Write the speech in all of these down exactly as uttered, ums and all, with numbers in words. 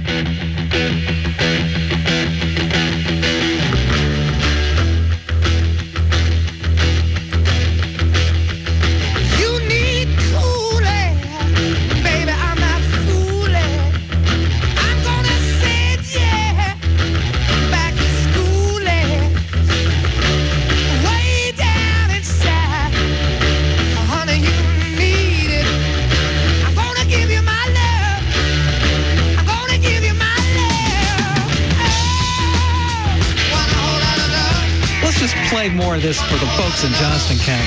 Play more of this for the folks in Johnston County.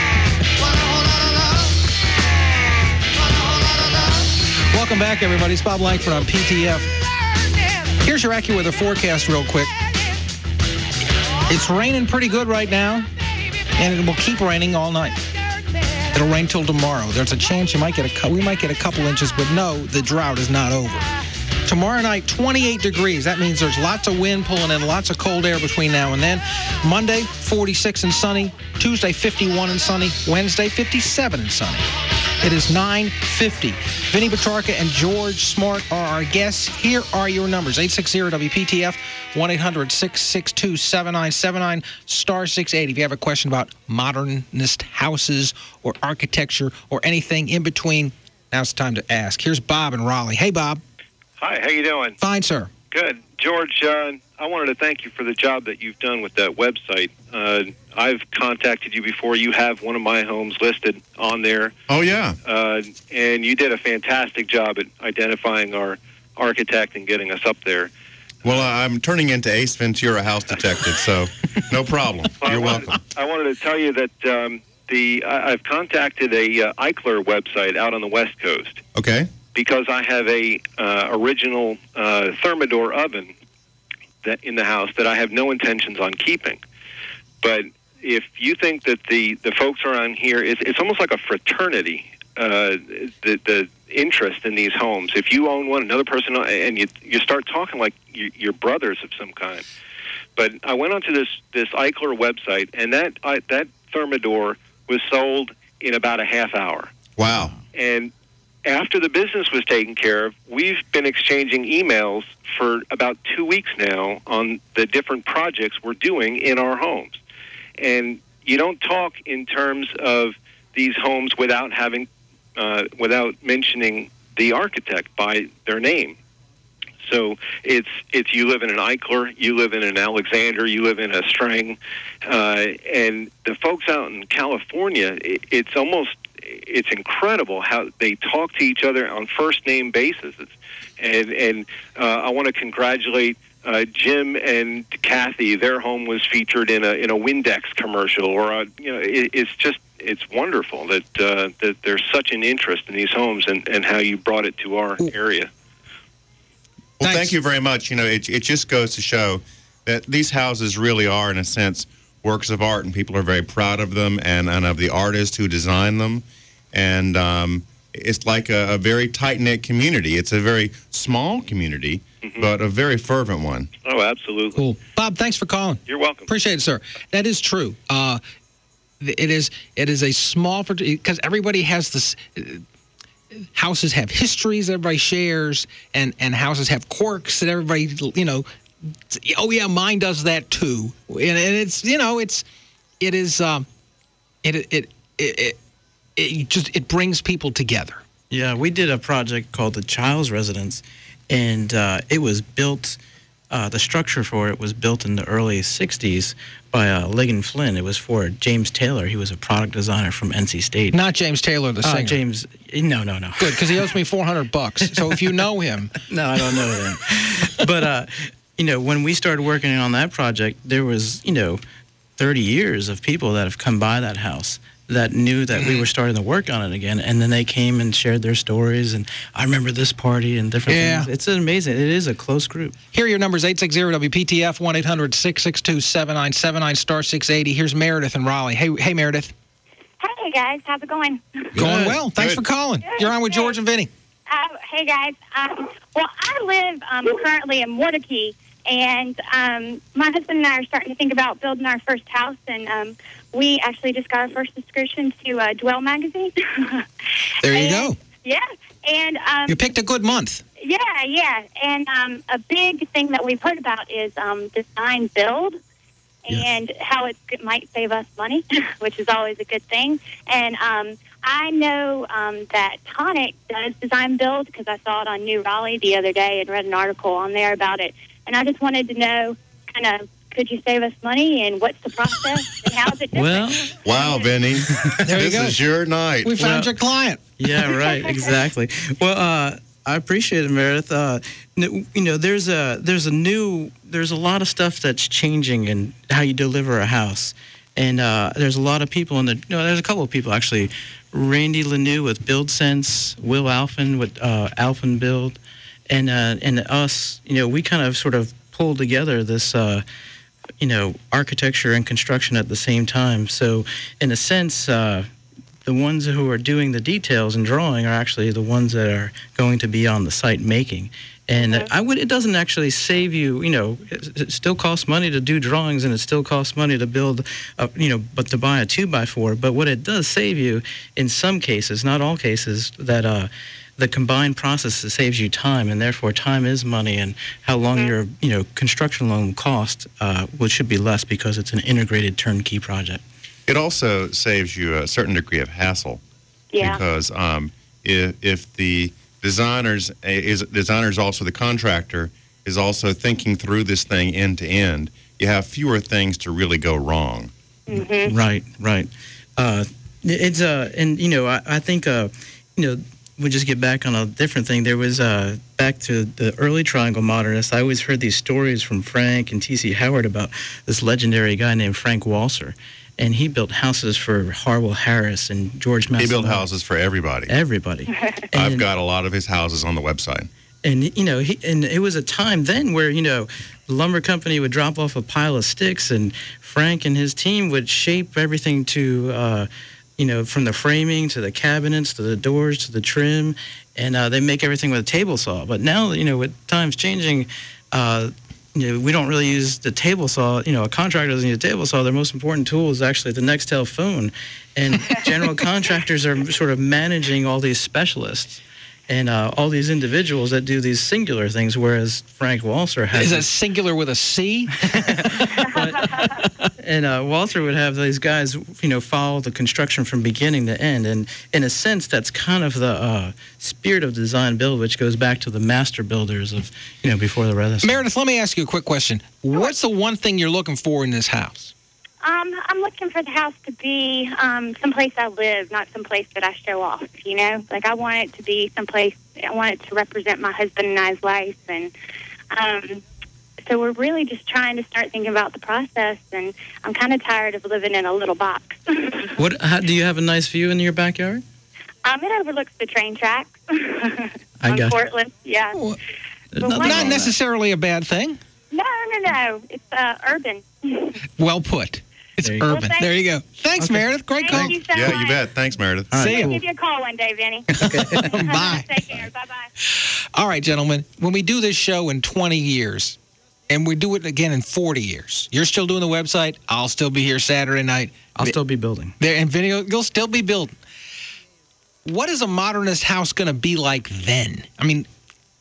Welcome back, everybody. It's Bob Langford on P T F. Here's your AccuWeather forecast real quick. It's raining pretty good right now, and it will keep raining all night. It'll rain till tomorrow. There's a chance you might get a we might get a couple inches, but no, the drought is not over. Tomorrow night, twenty-eight degrees. That means there's lots of wind pulling in, lots of cold air between now and then. Monday, forty-six and sunny. Tuesday, fifty-one and sunny. Wednesday, fifty-seven and sunny. It is nine fifty. Vinny Petrarca and George Smart are our guests. Here are your numbers. eight six zero W P T F, one eight hundred six six two seven nine seven nine, star six eighty. If you have a question about modernist houses or architecture or anything in between, now's the time to ask. Here's Bob in Raleigh. Hey, Bob. Hi, how you doing? Fine, sir. Good. George, uh, I wanted to thank you for the job that you've done with that website. Uh, I've contacted you before. You have one of my homes listed on there. Oh, yeah. Uh, and you did a fantastic job at identifying our architect and getting us up there. Well, I'm turning into Ace Ventura House Detective, so no problem. Well, You're I wanted, welcome. I wanted to tell you that um, the I, I've contacted a uh, Eichler website out on the West Coast. Okay. Because I have a uh, original uh, Thermador oven that in the house that I have no intentions on keeping. But if you think that the, the folks around here, it's, it's almost like a fraternity, uh, the, the interest in these homes. If you own one, another person, and you you start talking like you, you're brothers of some kind. But I went onto this, this Eichler website, and that I, that Thermador was sold in about a half hour. Wow. And after the business was taken care of, we've been exchanging emails for about two weeks now on the different projects we're doing in our homes. And you don't talk in terms of these homes without having, uh, without mentioning the architect by their name. So it's it's you live in an Eichler, you live in an Alexander, you live in a Strang, uh, and the folks out in California, it, it's almost it's incredible how they talk to each other on first name basis. And and uh, I want to congratulate uh, Jim and Kathy. Their home was featured in a in a Windex commercial, or a, you know, it, it's just it's wonderful that uh, that there's such an interest in these homes and, and how you brought it to our area. Well, Thanks. Thank you very much. You know, it it just goes to show that these houses really are, in a sense, works of art, and people are very proud of them and, and of the artist who designed them. And um, it's like a, a very tight-knit community. It's a very small community, mm-hmm. but a very fervent one. Oh, absolutely. Cool. Bob, thanks for calling. You're welcome. Appreciate it, sir. That is true. Uh, it is It is a small, because everybody has this, uh, houses have histories everybody shares, and, and houses have quirks that everybody, you know, oh, yeah, mine does that too. And, and it's, you know, it's, it is, um, it, it, it, it, it just, it brings people together. Yeah, we did a project called the Child's Residence, and uh, it was built, uh, the structure for it was built in the early sixties by uh, Ligon Flynn. It was for James Taylor. He was a product designer from N C State. Not James Taylor, the singer. Uh, James, no, no, no. Good, because he owes me four hundred bucks. So if you know him. No, I don't know him. But, uh, you know, when we started working on that project, there was, you know, thirty years of people that have come by that house that knew that we were starting to work on it again, and then they came and shared their stories, and I remember this party and different yeah. things. It's amazing. It is a close group. Here are your numbers, eight six zero W P T F, one eight hundred six six two seven nine seven nine, star six eighty. Here's Meredith in Raleigh. Hey, hey Meredith. Hey, guys. How's it going? Going well. Thanks Good. for calling. Good. You're on with George and Vinny. Uh, hey, guys. Um, well, I live um, currently in Waukee, and um, my husband and I are starting to think about building our first house, and um, we actually just got our first subscription to uh, Dwell magazine. There you and, go. Yeah, and um, You picked a good month. Yeah, yeah. And um, a big thing that we've heard about is um, design build and how it might save us money, which is always a good thing. And um, I know um, that Tonic does design build because I saw it on New Raleigh the other day and read an article on there about it. And I just wanted to know, kind of, could you save us money and what's the process and how's it different? Well, Wow, Vinny. There you this go. is your night. We found Well- your client. yeah, right, exactly. Well, uh, I appreciate it, Meredith. Uh, n- you know, there's a there's a new there's a lot of stuff that's changing in how you deliver a house, and uh, there's a lot of people in the. No, there's a couple of people actually. Randy Lanou with BuildSense, Will Alphen with uh, Alphen Build, and uh, and us. You know, we kind of sort of pulled together this. Uh, you know, architecture and construction at the same time. So, in a sense. Uh, The ones who are doing the details and drawing are actually the ones that are going to be on the site making. And Okay. I would. It doesn't actually save you. You know, it, it still costs money to do drawings, and it still costs money to build. A, you know, but to buy a two by four. But what it does save you, in some cases, not all cases, that uh, the combined process saves you time, and therefore time is money. And how long Mhm. your you know construction loan cost, uh, which should be less because it's an integrated turnkey project. It also saves you a certain degree of hassle. Yeah. Because um, if, if the designers is designer is also the contractor is also thinking through this thing end to end, you have fewer things to really go wrong. Mm-hmm. Right, right. Uh, it's uh, and you know, I, I think uh, you know, we just get back on a different thing. There was uh, back to the early Triangle Modernists. I always heard these stories from Frank and T C Howard about this legendary guy named Frank Walser, and he built houses for Harwell Harris and George He built Massimino. houses for everybody. Everybody. I've And- got a lot of his houses on the website. And you know, he, and it was a time then where you know, the lumber company would drop off a pile of sticks, and Frank and his team would shape everything to, uh, you know, from the framing to the cabinets to the doors to the trim, and uh, they make everything with a table saw. But now, you know, with times changing, uh, you know, we don't really use the table saw. You know, a contractor doesn't use a table saw. Their most important tool is actually the Nextel phone, and general contractors are sort of managing all these specialists. And uh, all these individuals that do these singular things, whereas Frank Walser has... Is that singular with a C? but, and uh, Walter would have these guys, you know, follow the construction from beginning to end. And in a sense, that's kind of the uh, spirit of design build, which goes back to the master builders of, you know, before the Renaissance. Meredith, let me ask you a quick question. What's the one thing you're looking for in this house? Um, I'm looking for the house to be um, someplace I live, not someplace that I show off, you know? Like, I want it to be someplace, I want it to represent my husband and I's life. And um, so we're really just trying to start thinking about the process, and I'm kind of tired of living in a little box. What? How, do you have a nice view in your backyard? Um, it overlooks the train tracks I on got Portland, yeah. Well, There's But nothing why- Not wrong with necessarily a bad thing. No, no, no. It's uh, urban. Well put. It's There you go. urban. Well, thank- there you go. Thanks, Okay. Meredith. Great Thank call. you so Yeah, much. you bet. Thanks, Meredith. All right, See I'll ya. give you a call one day, Vinny. Bye. Take care. Bye-bye. All right, gentlemen. When we do this show in twenty years, and we do it again in forty years, you're still doing the website. I'll still be here Saturday night. I'll still be building. There, and video, you'll still be building. What is a modernist house going to be like then? I mean,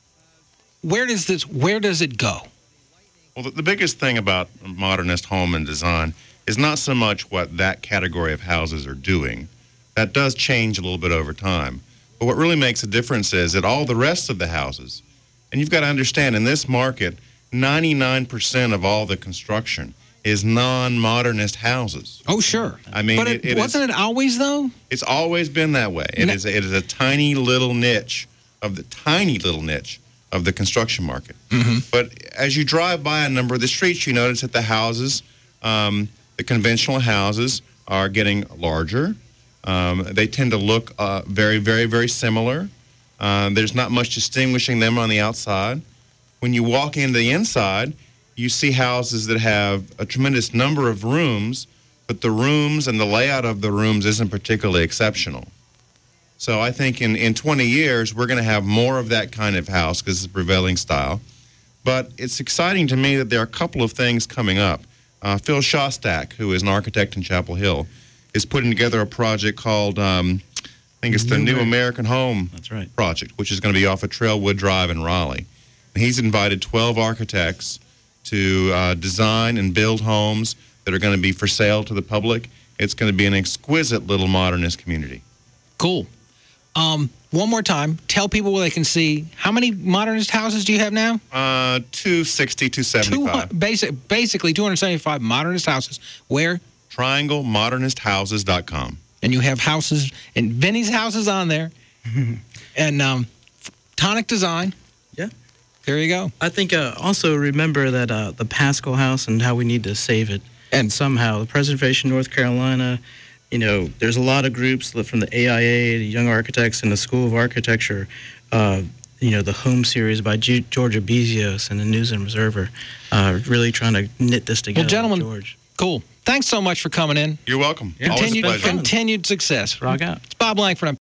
where does this? Where does it go? Well, the, the biggest thing about modernist home and design is not so much what that category of houses are doing. That does change a little bit over time. But what really makes a difference is that all the rest of the houses, and you've got to understand, in this market, ninety-nine percent of all the construction is non-modernist houses. Oh, sure. I mean, but it- it, it is- wasn't it always though? It's always been that way. It No. is, it is a tiny little niche of the tiny little niche of the construction market. Mm-hmm. But as you drive by a number of the streets, you notice that the houses, um, the conventional houses, are getting larger. Um, they tend to look uh, very, very, very similar. Uh, there's not much distinguishing them on the outside. When you walk into the inside, you see houses that have a tremendous number of rooms, but the rooms and the layout of the rooms isn't particularly exceptional. So I think in, in twenty years, we're going to have more of that kind of house because it's the prevailing style. But it's exciting to me that there are a couple of things coming up. Uh, Phil Shostak, who is an architect in Chapel Hill, is putting together a project called um, I think it's the New American Home That's right. project, which is going to be off of Trailwood Drive in Raleigh. And he's invited twelve architects to uh, design and build homes that are going to be for sale to the public. It's going to be an exquisite little modernist community. Cool. Um, one more time, tell people where they can see. How many modernist houses do you have now? Uh, two sixty, two seventy-five. Two, basic, basically two hundred seventy-five modernist houses. Where? triangle modernist houses dot com. And you have houses, and Vinny's house is on there. And um, Tonic Design. Yeah. There you go. I think uh, also remember that uh, the Pascal House and how we need to save it. And somehow, the Preservation North Carolina, you know, there's a lot of groups from the A I A, the Young Architects, and the School of Architecture. Uh, you know, the Home Series by G- Georgia Bezios and the News and Observer, uh, really trying to knit this together. Well, gentlemen, George. Cool. Thanks so much for coming in. You're welcome. Yeah. Always a Continued, pleasure. continued success. Rock out. It's Bob Langford. I'm